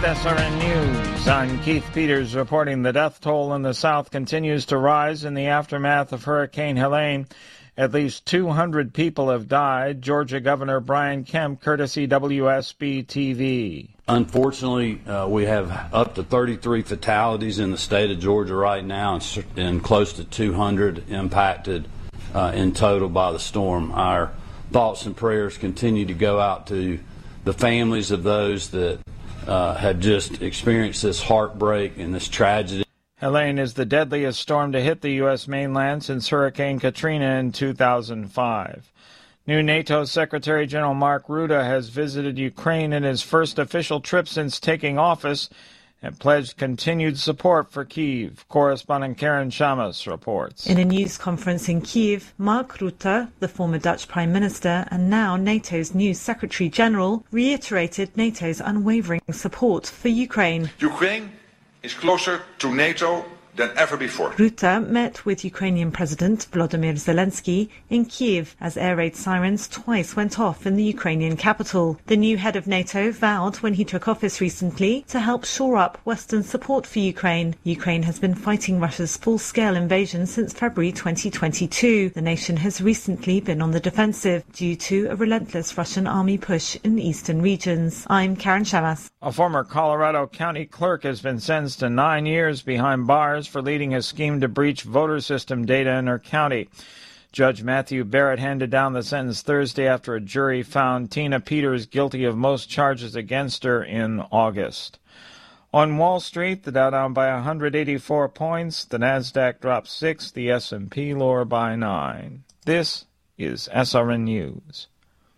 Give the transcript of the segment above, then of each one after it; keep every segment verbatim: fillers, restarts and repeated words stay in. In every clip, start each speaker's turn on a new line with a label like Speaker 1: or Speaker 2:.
Speaker 1: S R N News. I'm Keith Peters reporting the death toll in the South continues to rise in the aftermath of Hurricane Helene. At least two hundred people have died. Georgia Governor Brian Kemp, courtesy W S B T V.
Speaker 2: Unfortunately, uh, we have up to thirty-three fatalities in the state of Georgia right now, and, and close to two hundred impacted uh, in total by the storm. Our thoughts and prayers continue to go out to the families of those that uh, have just experienced this heartbreak and this tragedy.
Speaker 1: Helene is the deadliest storm to hit the U S mainland since Hurricane Katrina in two thousand five. New NATO Secretary General Mark Rutte has visited Ukraine in his first official trip since taking office and pledged continued support for Kyiv. Correspondent Karen Shamas reports.
Speaker 3: In a news conference in Kyiv, Mark Rutte, the former Dutch Prime Minister and now NATO's new Secretary General, reiterated NATO's unwavering support for Ukraine.
Speaker 4: Ukraine is closer to NATO than ever before.
Speaker 3: Rutte met with Ukrainian President Volodymyr Zelensky in Kyiv as air raid sirens twice went off in the Ukrainian capital. The new head of NATO vowed when he took office recently to help shore up Western support for Ukraine. Ukraine has been fighting Russia's full-scale invasion since February twenty twenty-two. The nation has recently been on the defensive due to a relentless Russian army push in eastern regions. I'm Karen Shamas.
Speaker 1: A former Colorado County clerk has been sentenced to nine years behind bars for leading a scheme to breach voter system data in her county. Judge Matthew Barrett handed down the sentence Thursday after a jury found Tina Peters guilty of most charges against her in August. On Wall Street, the Dow down by one hundred eighty-four points, the Nasdaq dropped six, the S and P lower by nine. This is S R N News.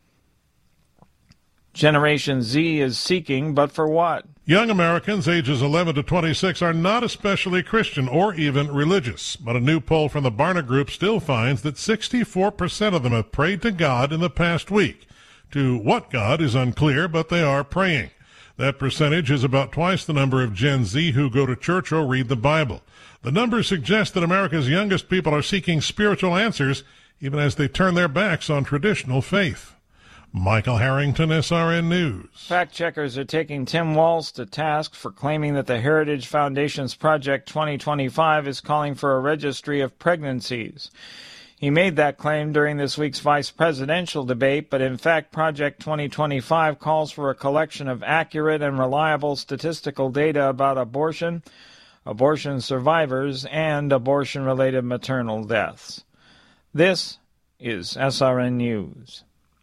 Speaker 1: Generation Z is seeking, but for what?
Speaker 5: Young Americans ages eleven to twenty-six are not especially Christian or even religious, but a new poll from the Barna Group still finds that sixty-four percent of them have prayed to God in the past week. To what God is unclear, but they are praying. That percentage is about twice the number of Gen Z who go to church or read the Bible. The numbers suggest that America's youngest people are seeking spiritual answers, even as they turn their backs on traditional faith. Michael Harrington, S R N News.
Speaker 1: Fact-checkers are taking Tim Walz to task for claiming that the Heritage Foundation's Project twenty twenty-five is calling for a registry of pregnancies. He made that claim during this week's vice presidential debate, but in fact Project twenty twenty-five calls for a collection of accurate and reliable statistical data about abortion, abortion survivors, and abortion-related maternal deaths. This is S R N News.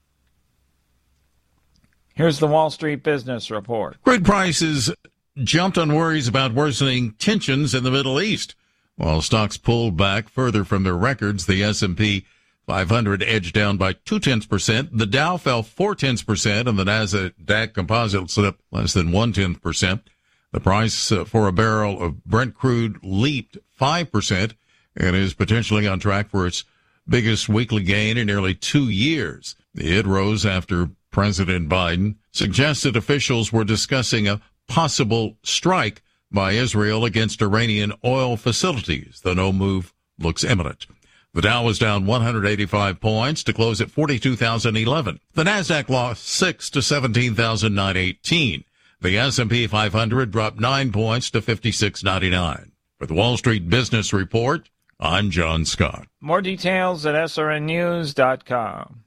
Speaker 1: Here's the Wall Street Business Report.
Speaker 6: Crude prices jumped on worries about worsening tensions in the Middle East. While stocks pulled back further from their records, the S and P five hundred edged down by two-tenths percent. The Dow fell four-tenths percent, and the Nasdaq Composite slipped less than one-tenth percent. The price for a barrel of Brent crude leaped five percent and is potentially on track for its biggest weekly gain in nearly two years. It rose after President Biden suggested officials were discussing a possible strike by Israel against Iranian oil facilities. The no move looks imminent. The Dow was down one hundred eighty-five points to close at forty-two thousand eleven. The Nasdaq lost six to seventeen thousand nine hundred eighteen. The S and P five hundred dropped nine points to fifty-six ninety-nine. For the Wall Street Business Report, I'm John Scott.
Speaker 1: More details at S R N news dot com.